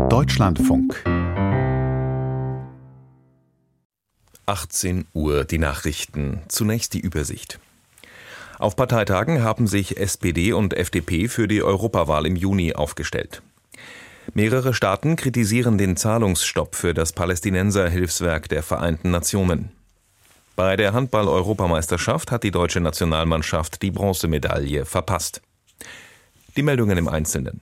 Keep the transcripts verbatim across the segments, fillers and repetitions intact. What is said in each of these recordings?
Deutschlandfunk. achtzehn Uhr, die Nachrichten. Zunächst die Übersicht. Auf Parteitagen haben sich S P D und F D P für die Europawahl im Juni aufgestellt. Mehrere Staaten kritisieren den Zahlungsstopp für das Palästinenser-Hilfswerk der Vereinten Nationen. Bei der Handball-Europameisterschaft hat die deutsche Nationalmannschaft die Bronzemedaille verpasst. Die Meldungen im Einzelnen.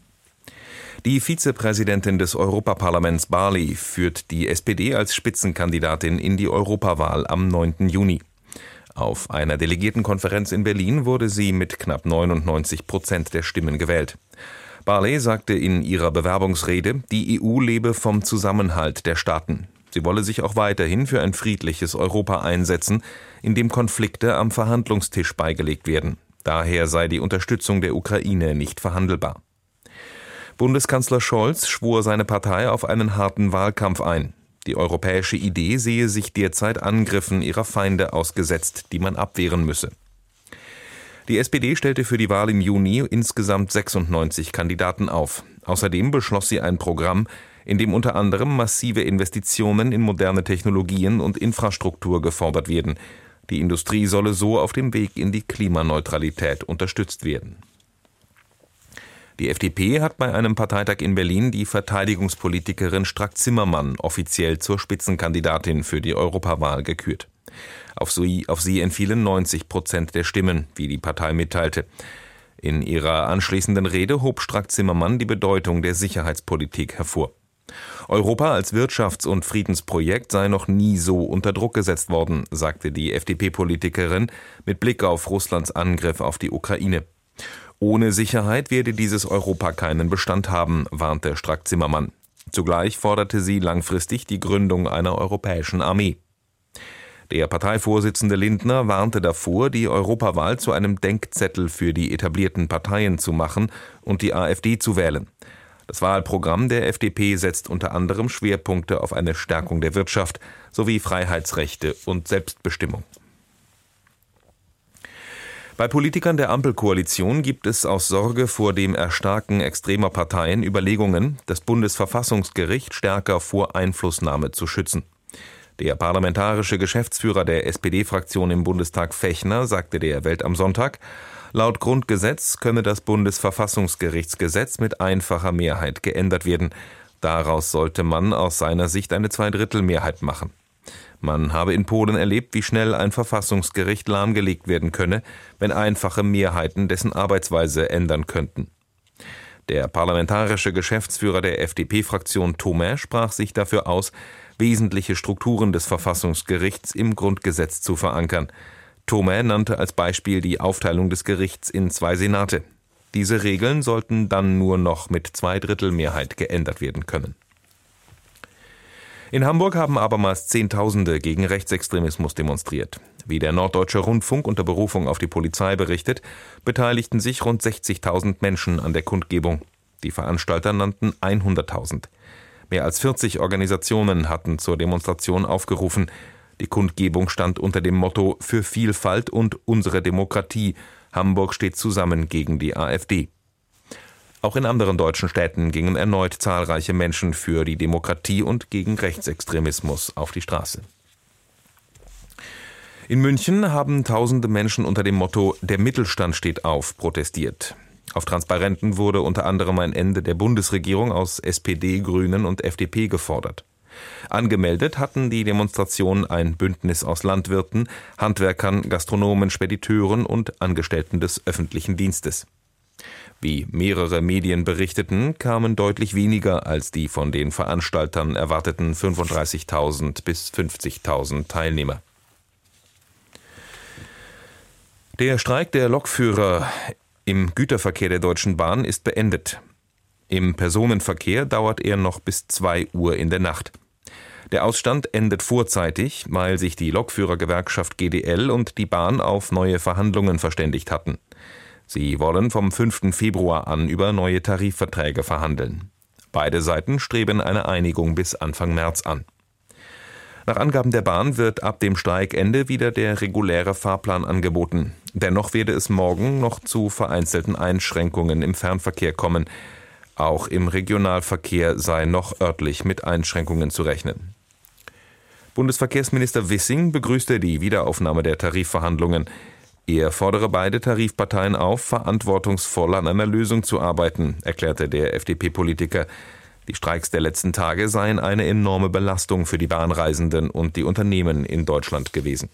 Die Vizepräsidentin des Europaparlaments Barley führt die S P D als Spitzenkandidatin in die Europawahl am neunten Juni. Auf einer Delegiertenkonferenz in Berlin wurde sie mit knapp neunundneunzig Prozent der Stimmen gewählt. Barley sagte in ihrer Bewerbungsrede, die E U lebe vom Zusammenhalt der Staaten. Sie wolle sich auch weiterhin für ein friedliches Europa einsetzen, in dem Konflikte am Verhandlungstisch beigelegt werden. Daher sei die Unterstützung der Ukraine nicht verhandelbar. Bundeskanzler Scholz schwor seine Partei auf einen harten Wahlkampf ein. Die europäische Idee sehe sich derzeit Angriffen ihrer Feinde ausgesetzt, die man abwehren müsse. Die S P D stellte für die Wahl im Juni insgesamt sechsundneunzig Kandidaten auf. Außerdem beschloss sie ein Programm, in dem unter anderem massive Investitionen in moderne Technologien und Infrastruktur gefordert werden. Die Industrie solle so auf dem Weg in die Klimaneutralität unterstützt werden. Die F D P hat bei einem Parteitag in Berlin die Verteidigungspolitikerin Strack-Zimmermann offiziell zur Spitzenkandidatin für die Europawahl gekürt. Auf sie, auf sie entfielen neunzig Prozent der Stimmen, wie die Partei mitteilte. In ihrer anschließenden Rede hob Strack-Zimmermann die Bedeutung der Sicherheitspolitik hervor. Europa als Wirtschafts- und Friedensprojekt sei noch nie so unter Druck gesetzt worden, sagte die F D P-Politikerin mit Blick auf Russlands Angriff auf die Ukraine. Ohne Sicherheit werde dieses Europa keinen Bestand haben, warnte Strack-Zimmermann. Zugleich forderte sie langfristig die Gründung einer europäischen Armee. Der Parteivorsitzende Lindner warnte davor, die Europawahl zu einem Denkzettel für die etablierten Parteien zu machen und die AfD zu wählen. Das Wahlprogramm der F D P setzt unter anderem Schwerpunkte auf eine Stärkung der Wirtschaft sowie Freiheitsrechte und Selbstbestimmung. Bei Politikern der Ampelkoalition gibt es aus Sorge vor dem Erstarken extremer Parteien Überlegungen, das Bundesverfassungsgericht stärker vor Einflussnahme zu schützen. Der parlamentarische Geschäftsführer der S P D-Fraktion im Bundestag Fechner sagte der Welt am Sonntag, laut Grundgesetz könne das Bundesverfassungsgerichtsgesetz mit einfacher Mehrheit geändert werden. Daraus sollte man aus seiner Sicht eine Zweidrittelmehrheit machen. Man habe in Polen erlebt, wie schnell ein Verfassungsgericht lahmgelegt werden könne, wenn einfache Mehrheiten dessen Arbeitsweise ändern könnten. Der parlamentarische Geschäftsführer der F D P-Fraktion Thomae sprach sich dafür aus, wesentliche Strukturen des Verfassungsgerichts im Grundgesetz zu verankern. Thomae nannte als Beispiel die Aufteilung des Gerichts in zwei Senate. Diese Regeln sollten dann nur noch mit Zweidrittelmehrheit geändert werden können. In Hamburg haben abermals Zehntausende gegen Rechtsextremismus demonstriert. Wie der Norddeutsche Rundfunk unter Berufung auf die Polizei berichtet, beteiligten sich rund sechzigtausend Menschen an der Kundgebung. Die Veranstalter nannten hunderttausend. Mehr als vierzig Organisationen hatten zur Demonstration aufgerufen. Die Kundgebung stand unter dem Motto „Für Vielfalt und unsere Demokratie. Hamburg steht zusammen gegen die AfD“. Auch in anderen deutschen Städten gingen erneut zahlreiche Menschen für die Demokratie und gegen Rechtsextremismus auf die Straße. In München haben tausende Menschen unter dem Motto „Der Mittelstand steht auf“ protestiert. Auf Transparenten wurde unter anderem ein Ende der Bundesregierung aus S P D, Grünen und F D P gefordert. Angemeldet hatten die Demonstration ein Bündnis aus Landwirten, Handwerkern, Gastronomen, Spediteuren und Angestellten des öffentlichen Dienstes. Wie mehrere Medien berichteten, kamen deutlich weniger als die von den Veranstaltern erwarteten fünfunddreißigtausend bis fünfzigtausend Teilnehmer. Der Streik der Lokführer im Güterverkehr der Deutschen Bahn ist beendet. Im Personenverkehr dauert er noch bis zwei Uhr in der Nacht. Der Ausstand endet vorzeitig, weil sich die Lokführergewerkschaft G D L und die Bahn auf neue Verhandlungen verständigt hatten. Sie wollen vom fünften Februar an über neue Tarifverträge verhandeln. Beide Seiten streben eine Einigung bis Anfang März an. Nach Angaben der Bahn wird ab dem Streikende wieder der reguläre Fahrplan angeboten. Dennoch werde es morgen noch zu vereinzelten Einschränkungen im Fernverkehr kommen. Auch im Regionalverkehr sei noch örtlich mit Einschränkungen zu rechnen. Bundesverkehrsminister Wissing begrüßte die Wiederaufnahme der Tarifverhandlungen. Er fordere beide Tarifparteien auf, verantwortungsvoll an einer Lösung zu arbeiten, erklärte der F D P-Politiker. Die Streiks der letzten Tage seien eine enorme Belastung für die Bahnreisenden und die Unternehmen in Deutschland gewesen.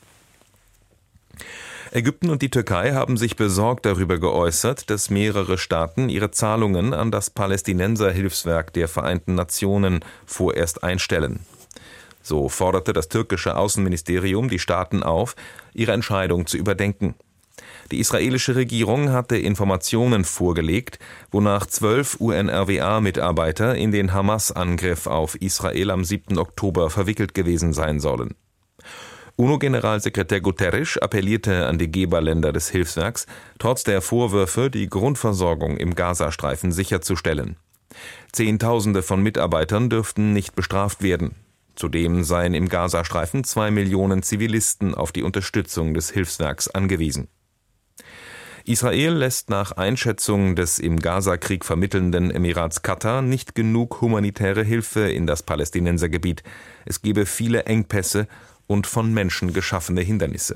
Ägypten und die Türkei haben sich besorgt darüber geäußert, dass mehrere Staaten ihre Zahlungen an das Palästinenser-Hilfswerk der Vereinten Nationen vorerst einstellen. So forderte das türkische Außenministerium die Staaten auf, ihre Entscheidung zu überdenken. Die israelische Regierung hatte Informationen vorgelegt, wonach zwölf U N R W A-Mitarbeiter in den Hamas-Angriff auf Israel am siebten Oktober verwickelt gewesen sein sollen. UNO-Generalsekretär Guterres appellierte an die Geberländer des Hilfswerks, trotz der Vorwürfe, die Grundversorgung im Gazastreifen sicherzustellen. Zehntausende von Mitarbeitern dürften nicht bestraft werden. Zudem seien im Gazastreifen zwei Millionen Zivilisten auf die Unterstützung des Hilfswerks angewiesen. Israel lässt nach Einschätzung des im Gazakrieg vermittelnden Emirats Katar nicht genug humanitäre Hilfe in das Palästinensergebiet. Es gebe viele Engpässe und von Menschen geschaffene Hindernisse.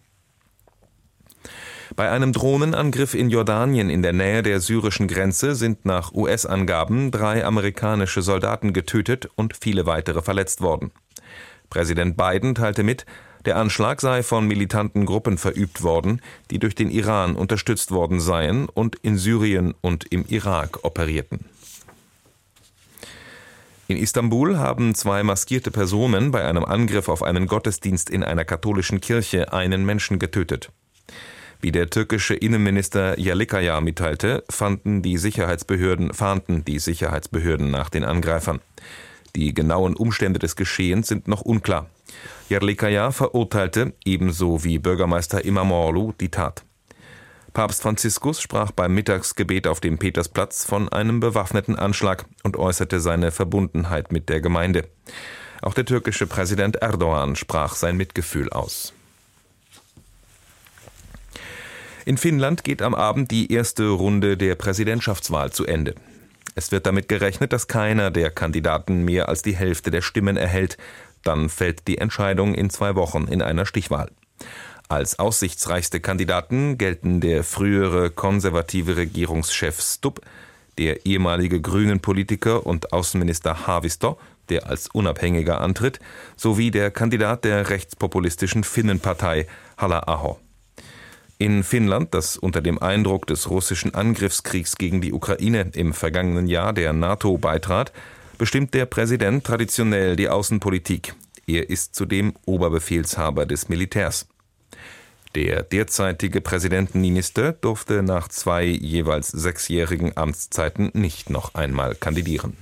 Bei einem Drohnenangriff in Jordanien in der Nähe der syrischen Grenze sind nach U S-Angaben drei amerikanische Soldaten getötet und viele weitere verletzt worden. Präsident Biden teilte mit, der Anschlag sei von militanten Gruppen verübt worden, die durch den Iran unterstützt worden seien und in Syrien und im Irak operierten. In Istanbul haben zwei maskierte Personen bei einem Angriff auf einen Gottesdienst in einer katholischen Kirche einen Menschen getötet. Wie der türkische Innenminister Yerlikaya mitteilte, fanden die Sicherheitsbehörden, fahnden die Sicherheitsbehörden nach den Angreifern. Die genauen Umstände des Geschehens sind noch unklar. Yerlikaya verurteilte, ebenso wie Bürgermeister İmamoğlu, die Tat. Papst Franziskus sprach beim Mittagsgebet auf dem Petersplatz von einem bewaffneten Anschlag und äußerte seine Verbundenheit mit der Gemeinde. Auch der türkische Präsident Erdogan sprach sein Mitgefühl aus. In Finnland geht am Abend die erste Runde der Präsidentschaftswahl zu Ende. Es wird damit gerechnet, dass keiner der Kandidaten mehr als die Hälfte der Stimmen erhält. Dann fällt die Entscheidung in zwei Wochen in einer Stichwahl. Als aussichtsreichste Kandidaten gelten der frühere konservative Regierungschef Stubb, der ehemalige Grünen-Politiker und Außenminister Haavisto, der als Unabhängiger antritt, sowie der Kandidat der rechtspopulistischen Finnenpartei Halla-aho. In Finnland, das unter dem Eindruck des russischen Angriffskriegs gegen die Ukraine im vergangenen Jahr der NATO beitrat, bestimmt der Präsident traditionell die Außenpolitik. Er ist zudem Oberbefehlshaber des Militärs. Der derzeitige Präsident Niinistö durfte nach zwei jeweils sechsjährigen Amtszeiten nicht noch einmal kandidieren.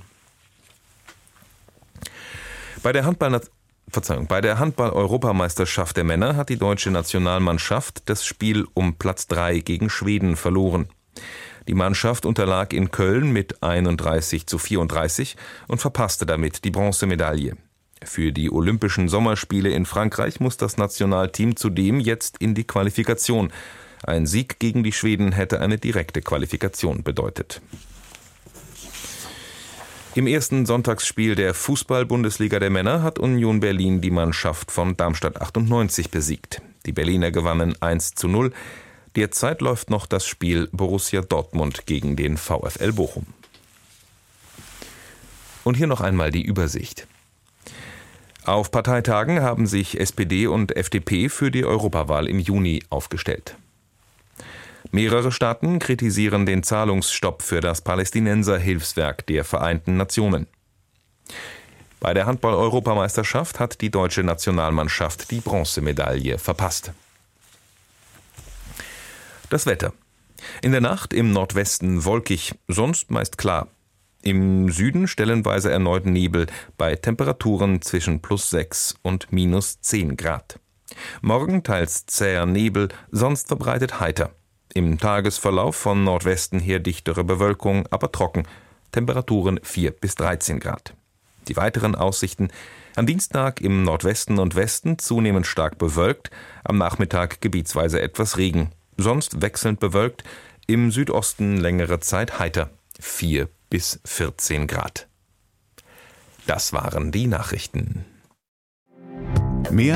Bei der Handball Verzeihung, bei der Handball-Europameisterschaft der Männer hat die deutsche Nationalmannschaft das Spiel um Platz drei gegen Schweden verloren. Die Mannschaft unterlag in Köln mit einunddreißig zu vierunddreißig und verpasste damit die Bronzemedaille. Für die Olympischen Sommerspiele in Frankreich muss das Nationalteam zudem jetzt in die Qualifikation. Ein Sieg gegen die Schweden hätte eine direkte Qualifikation bedeutet. Im ersten Sonntagsspiel der Fußball-Bundesliga der Männer hat Union Berlin die Mannschaft von Darmstadt achtundneunzig besiegt. Die Berliner gewannen eins zu null. Derzeit läuft noch das Spiel Borussia Dortmund gegen den VfL Bochum. Und hier noch einmal die Übersicht. Auf Parteitagen haben sich S P D und F D P für die Europawahl im Juni aufgestellt. Mehrere Staaten kritisieren den Zahlungsstopp für das Palästinenser-Hilfswerk der Vereinten Nationen. Bei der Handball-Europameisterschaft hat die deutsche Nationalmannschaft die Bronzemedaille verpasst. Das Wetter. In der Nacht im Nordwesten wolkig, sonst meist klar. Im Süden stellenweise erneut Nebel bei Temperaturen zwischen plus sechs und minus zehn Grad. Morgen teils zäher Nebel, sonst verbreitet heiter. Im Tagesverlauf von Nordwesten her dichtere Bewölkung, aber trocken. Temperaturen vier bis dreizehn Grad. Die weiteren Aussichten: am Dienstag im Nordwesten und Westen zunehmend stark bewölkt, am Nachmittag gebietsweise etwas Regen. Sonst wechselnd bewölkt, im Südosten längere Zeit heiter. vier bis vierzehn Grad. Das waren die Nachrichten. Mehr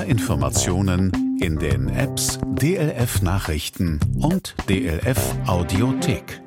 Informationen in den Apps D L F Nachrichten und D L F Audiothek.